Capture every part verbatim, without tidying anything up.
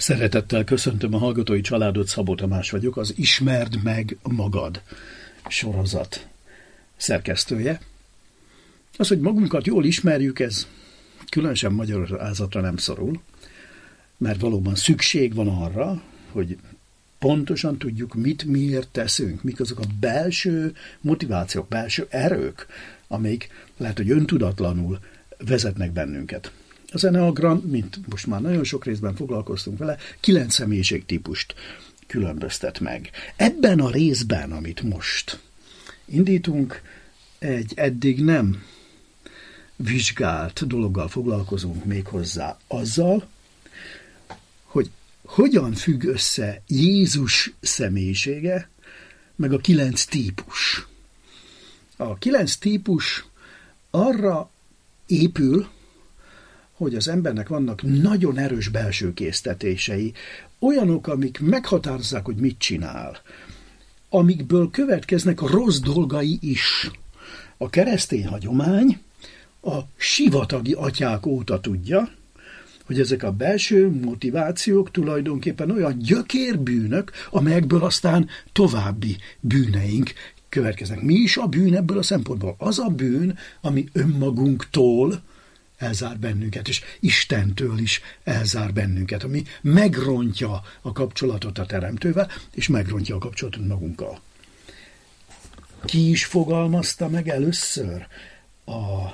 Szeretettel köszöntöm a hallgatói családot, Szabó Tamás vagyok, az Ismerd meg magad sorozat szerkesztője. Az, hogy magunkat jól ismerjük, ez különösen magyarázatra nem szorul, mert valóban szükség van arra, hogy pontosan tudjuk, mit miért teszünk, mik azok a belső motivációk, belső erők, amik lehet, hogy öntudatlanul vezetnek bennünket. Az Enneagram, mint most már nagyon sok részben foglalkoztunk vele, kilenc személyiségtípust különböztet meg. Ebben a részben, amit most indítunk, egy eddig nem vizsgált dologgal foglalkozunk méghozzá azzal, hogy hogyan függ össze Jézus személyisége, meg a kilenc típus. A kilenc típus arra épül, hogy az embernek vannak nagyon erős belső késztetései, olyanok, amik meghatározzák, hogy mit csinál, amikből következnek a rossz dolgai is. A keresztény hagyomány a sivatagi atyák óta tudja, hogy ezek a belső motivációk tulajdonképpen olyan gyökérbűnök, amelyekből aztán további bűneink következnek. Mi is a bűn ebből a szempontból? Az a bűn, ami önmagunktól elzár bennünket, és Istentől is elzár bennünket, ami megrontja a kapcsolatot a Teremtővel, és megrontja a kapcsolatot magunkkal. Ki is fogalmazta meg először a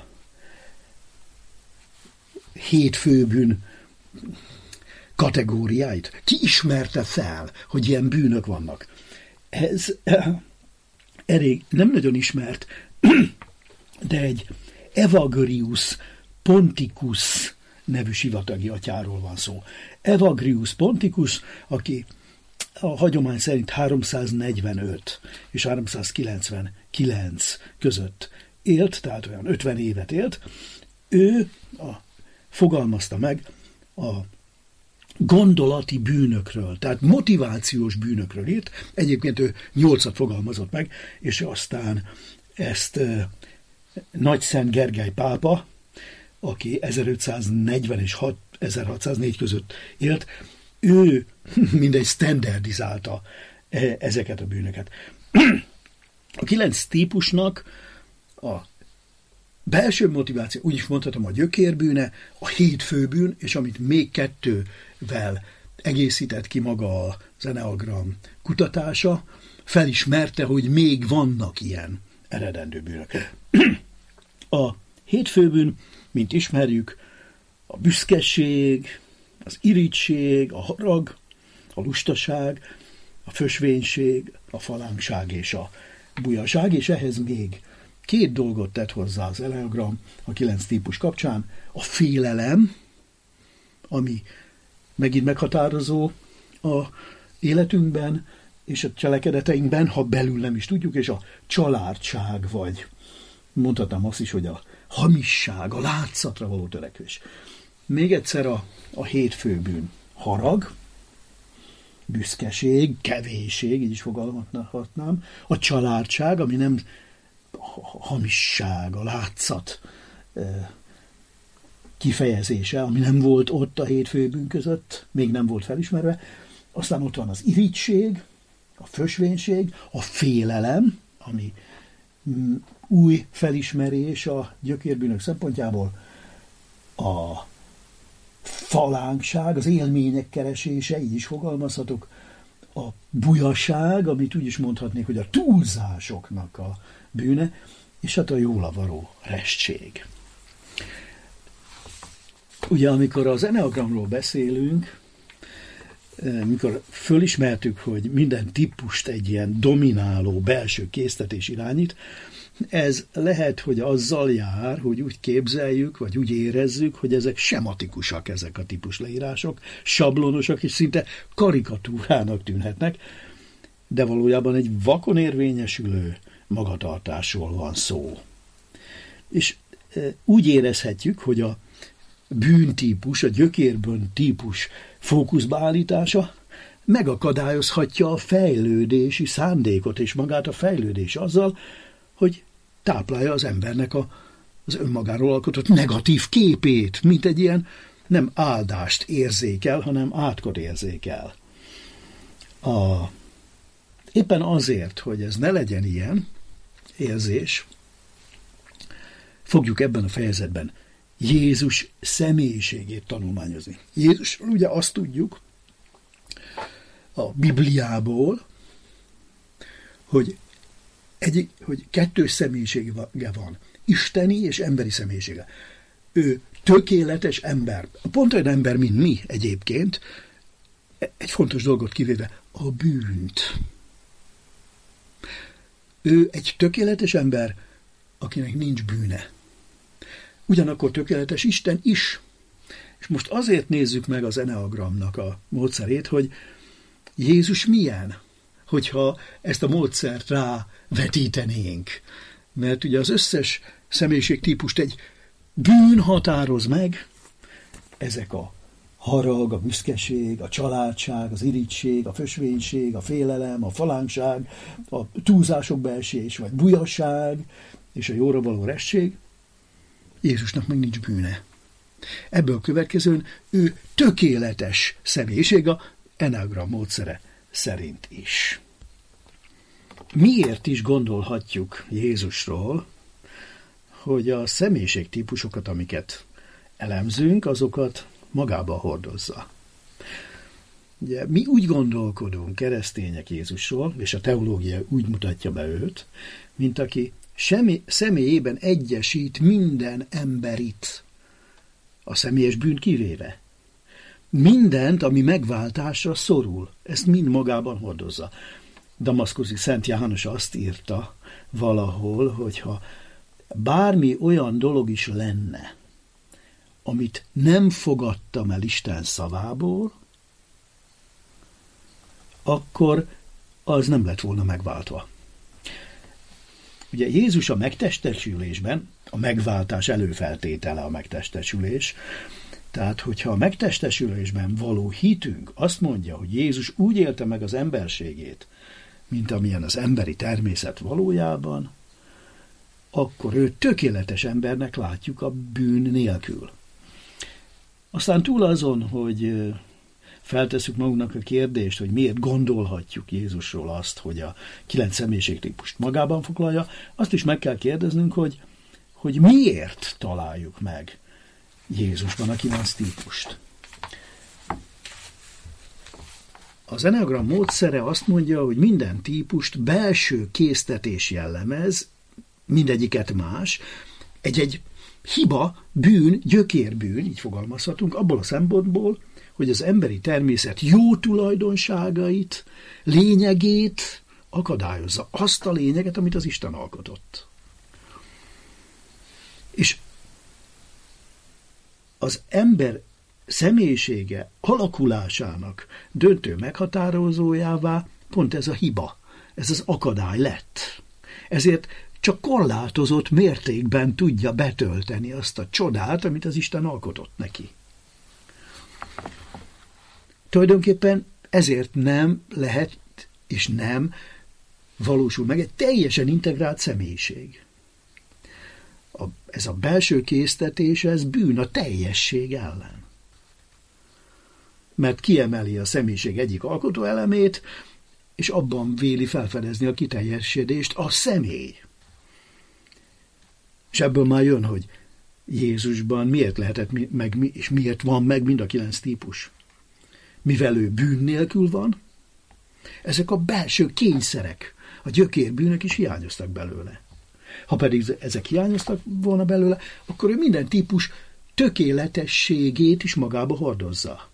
hét főbűn kategóriáit? Ki ismerte fel, hogy ilyen bűnök vannak? Ez elég nem nagyon ismert, de egy Evagrius Ponticus nevű sivatagi atyáról van szó. Evagrius Ponticus, aki a hagyomány szerint háromszáznegyvenöt és háromszázkilencvenkilenc között élt, tehát olyan ötven évet élt, ő a, fogalmazta meg a gondolati bűnökről, tehát motivációs bűnökről írt. Egyébként ő nyolcat fogalmazott meg, és aztán ezt e, Nagyszent Gergely pápa, aki ezerötszáznegyven és ezerhatszáznégy között élt, ő mindegy standardizálta ezeket a bűnöket. A kilenc típusnak a belső motiváció, úgy is mondhatom, a gyökérbűne, a hét főbűn, és amit még kettővel egészített ki maga az Enneagram kutatása, felismerte, hogy még vannak ilyen eredendő bűnök. A hét főbűn, mint ismerjük, a büszkeség, az irigység, a harag, a lustaság, a fösvénység, a falánkság és a bujaság, és ehhez még két dolgot tett hozzá az Enneagram a kilenc típus kapcsán. A félelem, ami megint meghatározó a életünkben és a cselekedeteinkben, ha belül nem is tudjuk, és a családság, vagy mondhatnám azt is, hogy a hamisság, a látszatra való törekvés. Még egyszer a, a hét főbűn. Harag, büszkeség, kevésség, így is fogalmazhatnám. A családság, ami nem a hamisság, a látszat kifejezése, ami nem volt ott a hét főbűn között, még nem volt felismerve. Aztán ott van az irigység, a fösvénység, a félelem, ami új felismerés a gyökérbűnök szempontjából, a falánkság, az élmények keresése, így is fogalmazhatok, a bujaság, amit úgy is mondhatnék, hogy a túlzásoknak a bűne, és hát a jólavaró restség. Ugye, amikor az Enneagramról beszélünk, mikor fölismertük, hogy minden típust egy ilyen domináló belső késztetés irányít, ez lehet, hogy azzal jár, hogy úgy képzeljük, vagy úgy érezzük, hogy ezek sematikusak, ezek a típusleírások, sablonosak, és szinte karikatúrának tűnhetnek, de valójában egy vakon érvényesülő magatartásról van szó. És úgy érezhetjük, hogy a bűntípus, a gyökérbűn típus fókuszba állítása megakadályozhatja a fejlődési szándékot és magát a fejlődés azzal, hogy táplálja az embernek a, az önmagáról alkotott negatív képét, mint egy ilyen nem áldást érzékel, hanem átkot érzékel. A, éppen azért, hogy ez ne legyen ilyen érzés, fogjuk ebben a fejezetben Jézus személyiségét tanulmányozni. Jézusról ugye azt tudjuk a Bibliából, hogy, egy, hogy kettős személyisége van. Isteni és emberi személyisége. Ő tökéletes ember. Pont olyan ember, mint mi egyébként, egy fontos dolgot kivéve, a bűnt. Ő egy tökéletes ember, akinek nincs bűne. Ugyanakkor tökéletes Isten is. És most azért nézzük meg az Eneagramnak a módszerét, hogy Jézus milyen, hogyha ezt a módszert rávetítenénk. Mert ugye az összes személyiségtípust egy bűn határoz meg, ezek a harag, a büszkeség, a családság, az irigység, a fösvénység, a félelem, a falánkság, a túlzások beesés, vagy bujasság, és a jóra való resség. Jézusnak meg nincs bűne. Ebből következően ő tökéletes személyiség a Eneagram módszere szerint is. Miért is gondolhatjuk Jézusról, hogy a személyiségtípusokat, amiket elemzünk, azokat magába hordozza? Ugye, mi úgy gondolkodunk, keresztények, Jézusról, és a teológia úgy mutatja be őt, mint aki semmi, személyében egyesít minden emberit, a személyes bűn kivéve. Mindent, ami megváltásra szorul, ezt mind magában hordozza. Damaszkuszi Szent János azt írta valahol, hogyha bármi olyan dolog is lenne, amit nem fogadtam el Isten szavából, akkor az nem lett volna megváltva. Ugye Jézus a megtestesülésben, a megváltás előfeltétele a megtestesülés, tehát hogyha a megtestesülésben való hitünk azt mondja, hogy Jézus úgy élte meg az emberségét, mint amilyen az emberi természet valójában, akkor ő tökéletes embernek látjuk a bűn nélkül. Aztán túl azon, hogy feltesszük magunknak a kérdést, hogy miért gondolhatjuk Jézusról azt, hogy a kilenc személyiségtípust magában foglalja, azt is meg kell kérdeznünk, hogy, hogy miért találjuk meg Jézusban a kilenc típust. Az Eneagram módszere azt mondja, hogy minden típust belső késztetés jellemez, mindegyiket más, egy-egy hiba, bűn, gyökérbűn, így fogalmazhatunk, abból a szempontból, hogy az emberi természet jó tulajdonságait, lényegét akadályozza. Azt a lényeget, amit az Isten alkotott. És az ember személyisége alakulásának döntő meghatározójává pont ez a hiba, ez az akadály lett. Ezért csak korlátozott mértékben tudja betölteni azt a csodát, amit az Isten alkotott neki. Tulajdonképpen ezért nem lehet, és nem valósul meg egy teljesen integrált személyiség. A, ez a belső késztetés, ez bűn a teljesség ellen. Mert kiemeli a személyiség egyik alkotóelemét, és abban véli felfedezni a kiteljesedést a személy. És ebből már jön, hogy Jézusban miért lehetett meg, és miért van meg mind a kilenc típus. Mivel ő bűn nélkül van, ezek a belső kényszerek, a gyökérbűnök is hiányoztak belőle. Ha pedig ezek hiányoztak volna belőle, akkor ő minden típus tökéletességét is magába hordozza.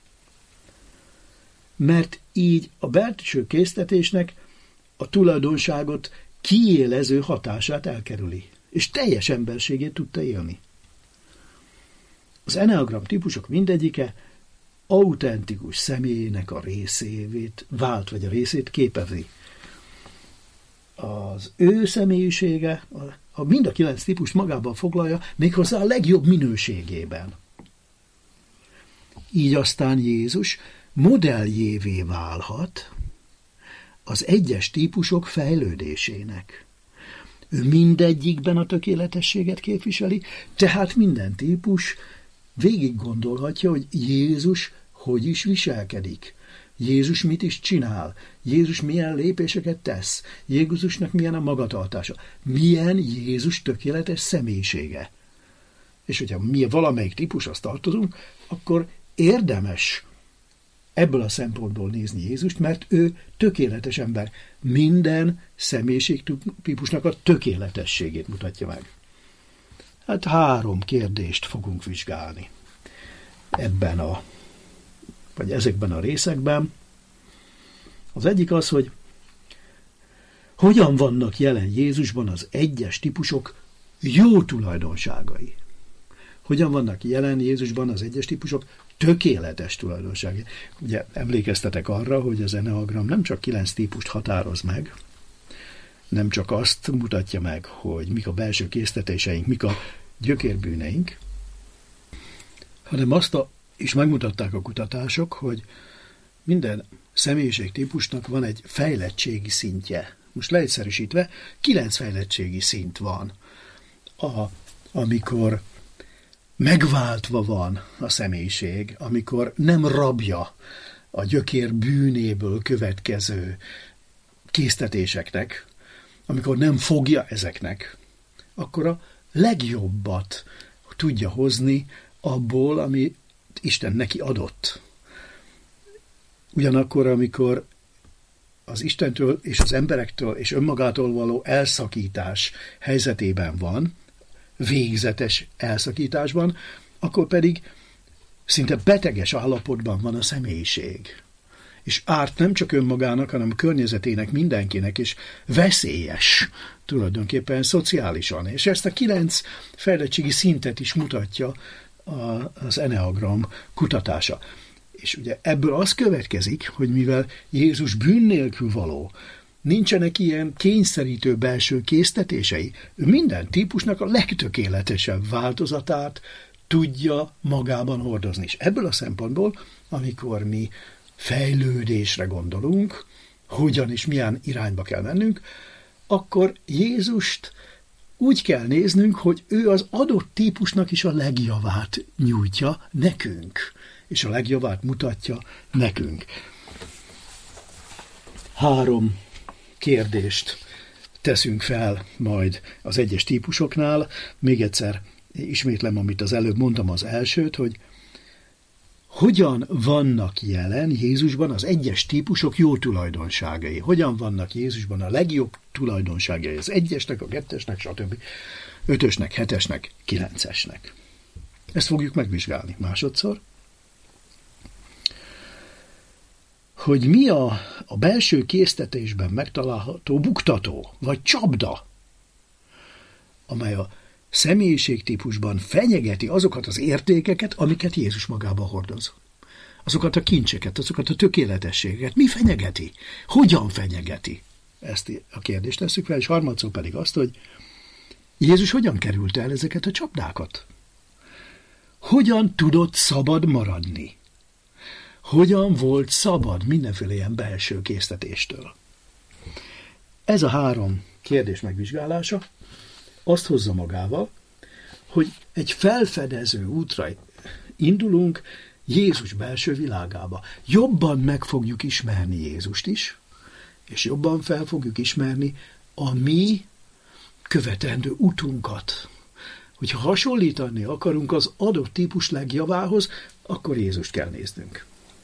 Mert így a belső késztetésnek a tulajdonságot kiélező hatását elkerüli, és teljes emberségét tudta élni. Az Eneagram típusok mindegyike autentikus személyének a részévét vált, vagy a részét képezi. Az ő személyisége, a mind a kilenc típust magában foglalja, méghozzá a legjobb minőségében. Így aztán Jézus modelljévé válhat az egyes típusok fejlődésének. Ő mindegyikben a tökéletességet képviseli, tehát minden típus végig gondolhatja, hogy Jézus hogy is viselkedik. Jézus mit is csinál? Jézus milyen lépéseket tesz? Jézusnak milyen a magatartása? Milyen Jézus tökéletes személyisége? És hogyha mi valamelyik típushoz tartozunk, akkor érdemes ebből a szempontból nézni Jézust, mert ő tökéletes ember. Minden személyiségtípusnak a tökéletességét mutatja meg. Hát három kérdést fogunk vizsgálni ebben a, vagy ezekben a részekben. Az egyik az, hogy hogyan vannak jelen Jézusban az egyes típusok jó tulajdonságai. Hogyan vannak jelen Jézusban az egyes típusok tökéletes tulajdonságai. Ugye emlékeztetek arra, hogy az eneagram nem csak kilenc típust határoz meg, nem csak azt mutatja meg, hogy mik a belső késztetéseink, mik a gyökérbűneink, hanem azt a, is megmutatták a kutatások, hogy minden személyiségtípusnak van egy fejlettségi szintje. Most leegyszerűsítve, kilenc fejlettségi szint van, a, amikor megváltva van a személyiség, amikor nem rabja a gyökér bűnéből következő késztetéseknek, amikor nem fogja ezeknek, akkor a legjobbat tudja hozni abból, ami Isten neki adott. Ugyanakkor, amikor az Istentől és az emberektől és önmagától való elszakítás helyzetében van, végzetes elszakításban, akkor pedig szinte beteges állapotban van a személyiség. És árt nem csak önmagának, hanem a környezetének, mindenkinek, és veszélyes tulajdonképpen szociálisan. És ezt a kilenc fejlettségi szintet is mutatja az eneagram kutatása. És ugye ebből az következik, hogy mivel Jézus bűn nélkül való, nincsenek ilyen kényszerítő belső késztetései, ő minden típusnak a legtökéletesebb változatát tudja magában hordozni. És ebből a szempontból, amikor mi fejlődésre gondolunk, hogyan és milyen irányba kell mennünk, akkor Jézust úgy kell néznünk, hogy ő az adott típusnak is a legjavát nyújtja nekünk, és a legjavát mutatja nekünk. Három kérdést teszünk fel majd az egyes típusoknál. Még egyszer ismétlem, amit az előbb mondtam, az elsőt, hogy hogyan vannak jelen Jézusban az egyes típusok jó tulajdonságai? Hogyan vannak Jézusban a legjobb tulajdonságai az egyesnek, a kettesnek, stb. Ötösnek, hetesnek, kilencesnek. Ezt fogjuk megvizsgálni másodszor. Hogy mi a, a belső késztetésben megtalálható buktató, vagy csapda, amely a személyiségtípusban fenyegeti azokat az értékeket, amiket Jézus magába hordoz. Azokat a kincseket, azokat a tökéletességeket. Mi fenyegeti? Hogyan fenyegeti? Ezt a kérdést tesszük fel, és harmadszor pedig azt, hogy Jézus hogyan került el ezeket a csapdákat? Hogyan tudott szabad maradni? Hogyan volt szabad mindenféle ilyen belső késztetéstől? Ez a három kérdés megvizsgálása azt hozza magával, hogy egy felfedező útra indulunk Jézus belső világába. Jobban meg fogjuk ismerni Jézust is, és jobban fel fogjuk ismerni a mi követendő utunkat. Hogyha hasonlítani akarunk az adott típus legjavához, akkor Jézust kell néznünk.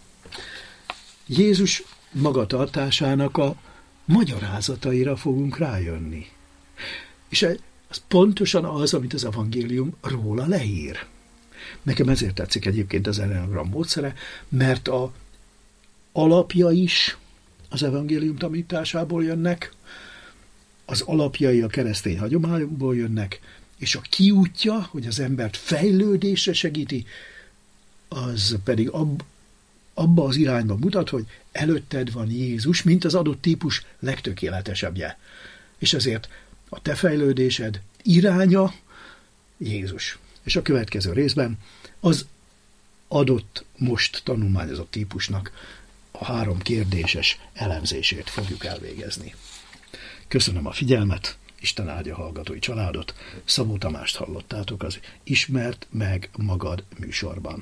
Jézus magatartásának a magyarázataira fogunk rájönni. És ez pontosan az, amit az evangélium róla leír. Nekem ezért tetszik egyébként az eneagram módszere, mert a alapja is az evangélium tanításából jönnek, az alapjai a keresztény hagyományból jönnek, és a kiútja, hogy az embert fejlődésre segíti, az pedig ab, abba az irányba mutat, hogy előtted van Jézus, mint az adott típus legtökéletesebbje. És ezért a te fejlődésed iránya Jézus. És a következő részben az adott, most tanulmányozott típusnak a három kérdéses elemzését fogjuk elvégezni. Köszönöm a figyelmet, Isten áldja a hallgatói családot. Szabó Tamást hallottátok az Ismerd meg magad műsorban.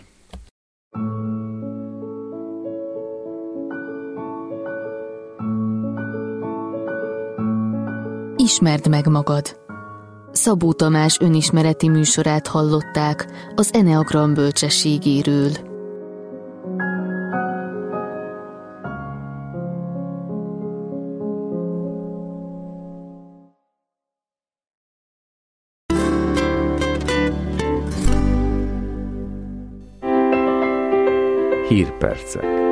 Ismerd meg magad. Szabó Tamás önismereti műsorát hallották az Eneagram bölcsességéről. Hírpercek.